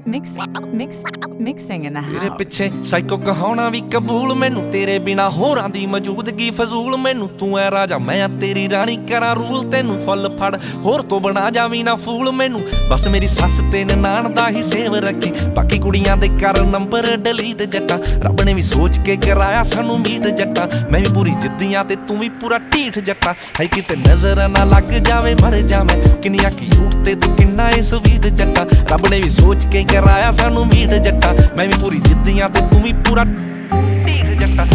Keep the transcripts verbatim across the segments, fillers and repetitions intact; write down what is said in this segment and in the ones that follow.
Mix, mix, mixing in the तेरे house. पिछे psycho कहाउणा भी कबूल मैनू तेरे बिना होरां दी मौजूदगी फजूल मैनू तू ऐ राजा मैं तेरी रानी करा रूल तेनू फुल फड़ होर तो बना जावी ना फूल मैनू बस मेरी सस ते ननाण दा ही सेव रखी बाकी कुड़ियां दे कर नंबर डिलीट जट्टा रब ने भी सोच के कराया सानू मीट जट्टा मैं भी पूरी जिद्दियां ते तू भी पूरा ढीठ जट्टा है किते नजर ना लग जावे मर जावे किन्नियां क्यूट ते तू किन्ना ए स्वीट जट्टा रब ने भी सोच के कराया सानू मीट जट्टा मैं भी पूरी जिद्दियां ते तू भी पूरा ढीठ जट्टा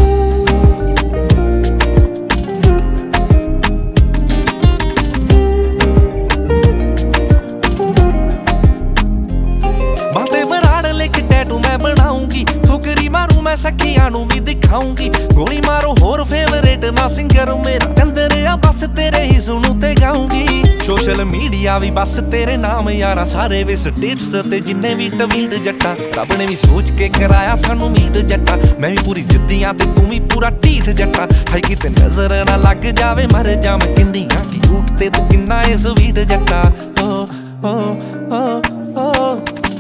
बातें बराड़ लेके टैटू मैं बनाऊंगी फुकरी मारू मैं सखियां नू भी दिखाऊंगी गोली मारो होर फेवरेट ना सिंगर मेरा चंदरिया बस तेरे ही सुनू ते गाऊंगी सोशल मीडिया भी बस तेरे नाम यारा सारे वे स्टेटस ते जिन्ने भी ट्वीट जट्टा रब ने भी सोच के कराया सानू मीट जट्टा मैं भी पूरी जिद्दियां ते तू भी पूरा ढीठ जट्टा है किते नजर ना लग जावे मर जावे किन्नियां क्यूट ते तू किन्ना ए स्वीट जट्टा ओ ओ ओ ओ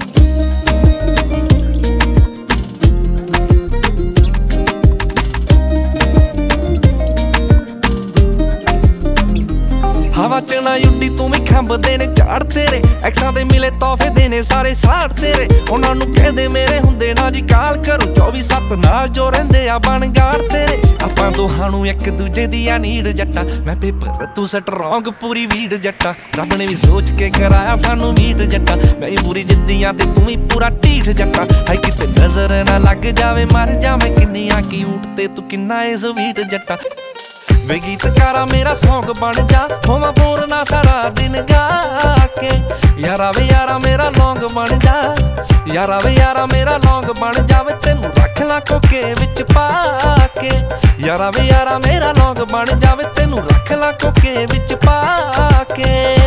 हवा च ना उड्डी तू भी खंब देने झाड़ तेरे एक्सां दे मिले तोहफे देने सारे साड़ तेरे उन्हां नू कहदे मेरे हुंदे ना जी काल करो चौबी सत्त नाल जो रहिंदे आ बनगाड़ तेरे आपां दोहां नू इक दूजे दी आ नीड जट्टा मैं पेपर तू स्ट्रॉन्ग पूरी वीड जट्टा रब ने भी सोच के कराया सानू मीट जट्टा मैं भी पूरी जिद्दियां ते तू भी पूरा ढीठ जट्टा है किते नजर ना लग जावे मर जावे किन्नियां क्यूट ते तू किन्ना ए स्वीट जट्टा वे गीतकारा मेरा सॉन्ग बन जा होवा बोर ना सारा दिन गा के यारा वे यारा मेरा लौंग बन जा यारा वे यारा मेरा लौंग बन जावे तेनू रख ला कोके विच पा के यारा वे यारा मेरा लौंग बन जावे तेनू रख ला कोके विच पा के।